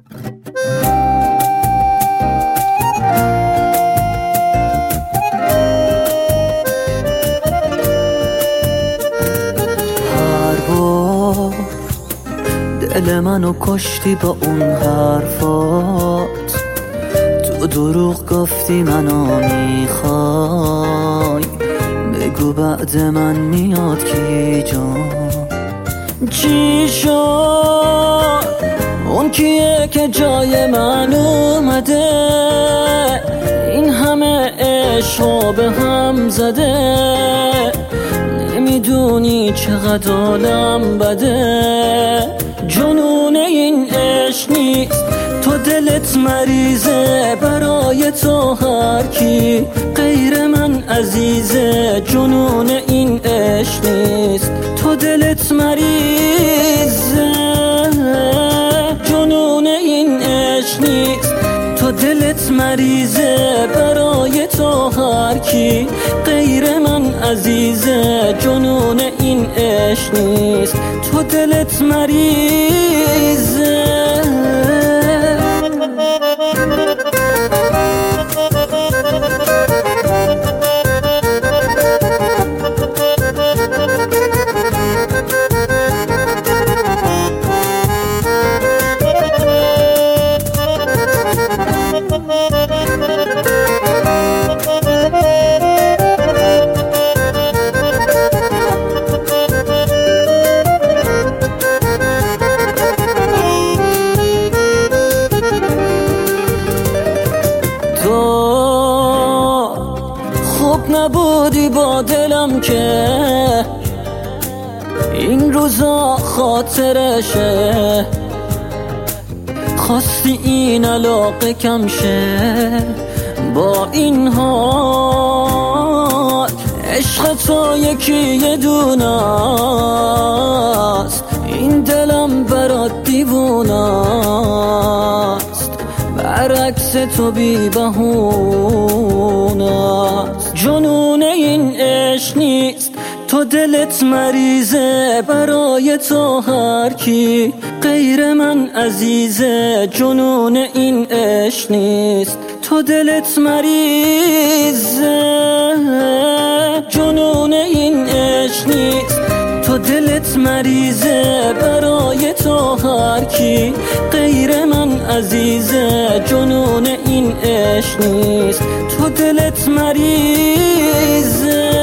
دل منو کشتی با اون حرفات، تو دروغ گفتی منو میخوای، بگو بعد من میاد کی جان؟ چی شد؟ اون کیه که جای من اومده؟ این همه عشقو به هم زده، نمیدونی چقدر حالم بده. جنون این عشق نیست، تو دلت مریضه، برای تو هر کی غیر من عزیزه. جنون این عشق نیست، تو دلت مریضه. جنون این عشق نیست، تو دلت مریضه، برای تو هر کی غیر من عزیزه. جنون این عشق نیست، تو دلت مریضه. خوب نبودی با دلم که این روزا خاطرشه، خواستی این علاقه کم شه. با این حال عشق تو یکی دونست، این دلم برات دیوونست، برعکس تو بی بهونست. جنون این عشق نیست، تو دلت مریضه، برای تو هر کی غیر من عزیزه. جنون این عشق نیست، تو دلت مریضه. جنون این عشق نیست، تو دلت مریضه، برای تو هر کی غیر من عزیزه. جنون این عشق نیست، تو دلت مریضه.